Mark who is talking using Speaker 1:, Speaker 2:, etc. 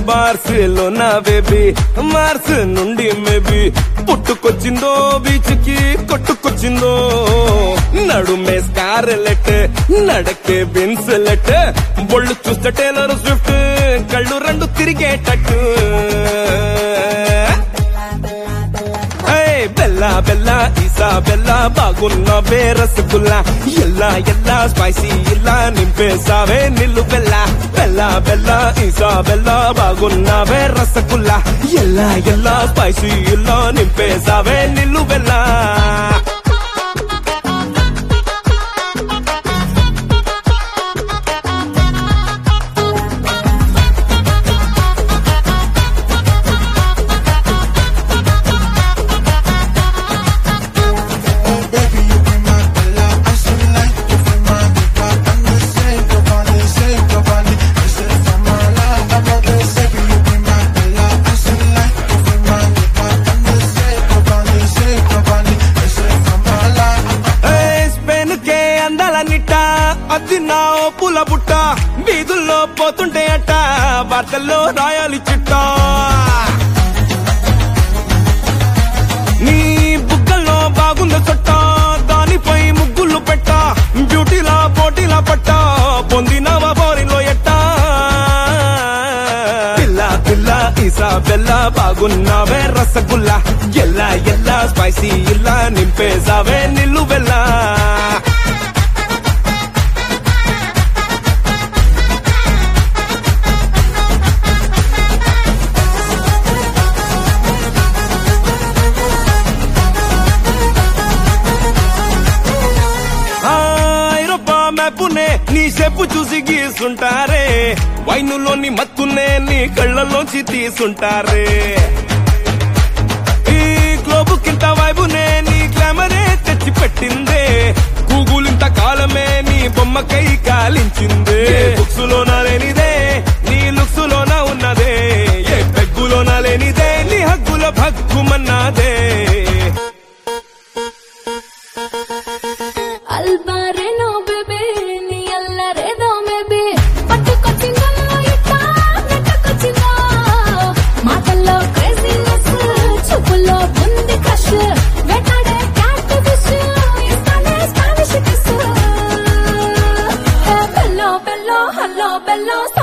Speaker 1: Barcelona baby Mars నుండి maybe పుట్టుకొచ్చిందో beach కి కొట్టుకొచ్చిందో నడుమే స్కార్లెట్ నడకే బిన్సెలెట్ బొళ్ళు చూస్తే టేలర్ స్విఫ్ట్ కళ్ళు రెండు తిరిగేటట్టు బెల్లా బెల్లా ఇసాబెల్లా బాగున్నావే రసగుల్లా ఎల్లా ఎల్లా స్పైసీ ఇలా నింపేసావే నిల్లు బెల్లా బెల్లా బెల్లా ఇసాబెల్లా బాగున్నావే రసగుల్లా ఎల్లా ఎల్లా స్పైసీ ఇలా నింపేసావే నిల్లు బెల్లా అది నా పూల బుట్ట వీధుల్లో పోతుంటే అట్ట వార్తల్లో రాయాలి చిట్ట నీ బుగ్గల్లో బాగుంది చొట్ట దానిపై ముగ్గులు పెట్ట బ్యూటీలా పోటీలా పట్ట పొందినవా బోరిలో ఎట్ట పిల్ల పిల్ల ఇసాబెల్లా బాగున్నావే రసగుల్లా ఎల్లా ఎల్లా స్పైసీ ఇలా నింపేసావే నిల్లు బెల్లా పునే నీ చెప్పు చూసి గీసుంటారే వైనులోని మత్తునే నీ కళ్ళలోంచి తీసుంటారే ఈ గ్లోబు కింత వైబునే నీ గ్లామరే తెచ్చి పెట్టిందే గూగులింత కాలమే నీ బొమ్మకై కాలించిందే బుక్స్ లోన లేనిదే నీ లుక్స్ లోన ఉన్నదే ఏ పెగ్గులోన లేనిదే నీ హగ్గుల భగ్గుమన్నాదే
Speaker 2: Hello,